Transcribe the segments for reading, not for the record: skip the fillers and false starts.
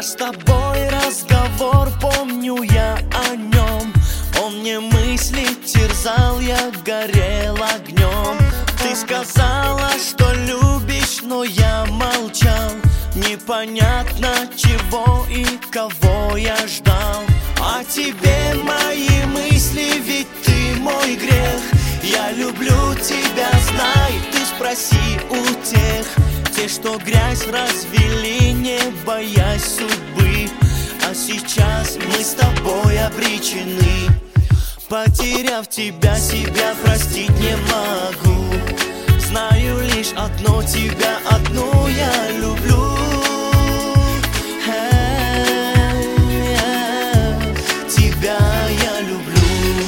Наш с тобой разговор, помню я о нем. Он мне мысли терзал, я горел огнем. Ты сказала, что любишь, но я молчал. Непонятно чего и кого я ждал. А тебе мои мысли, ведь ты мой грех. Я люблю тебя, знай, ты спроси у тех, что грязь развели, не боясь судьбы. А сейчас мы с тобой обречены. Потеряв тебя, себя простить не могу. Знаю лишь одно, тебя одну я люблю. Тебя я люблю.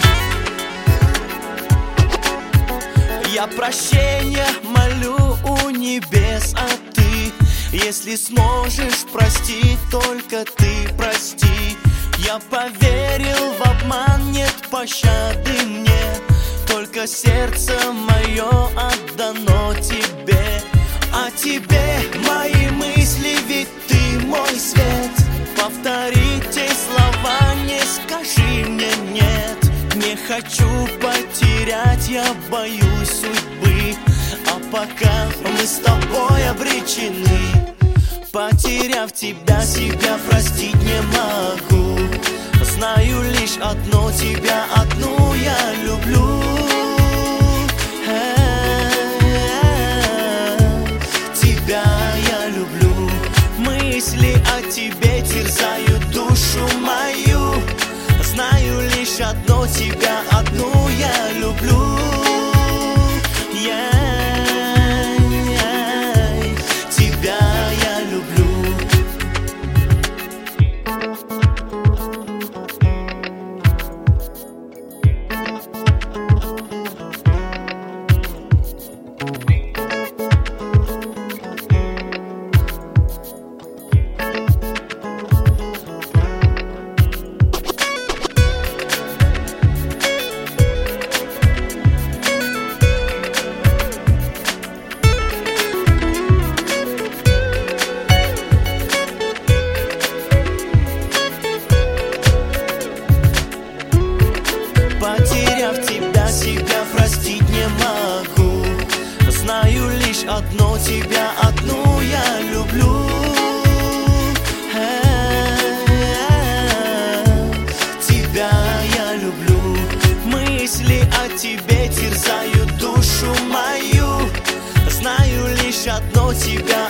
Я прощения молю у небес, а ты, если сможешь простить, только ты прости. Я поверил в обман, нет пощады мне, только сердце мое отдано тебе. А тебе мои мысли, ведь ты мой свет. Повторить те слова, не скажи мне нет. Не хочу потерять, я боюсь судьбы. А пока мы с тобой обречены. Потеряв тебя, себя простить не могу. Знаю лишь одно, тебя одну я люблю. Тебя я люблю. Мысли о тебе терзают душу мою. Знаю лишь одно, тебя одну я люблю. Тебя я люблю. Потеряв тебя, себя простить не могу. Знаю лишь одно, тебя одну я люблю. Тебя я люблю. Мысли о тебе терзают душу мою. Знаю лишь одно, тебя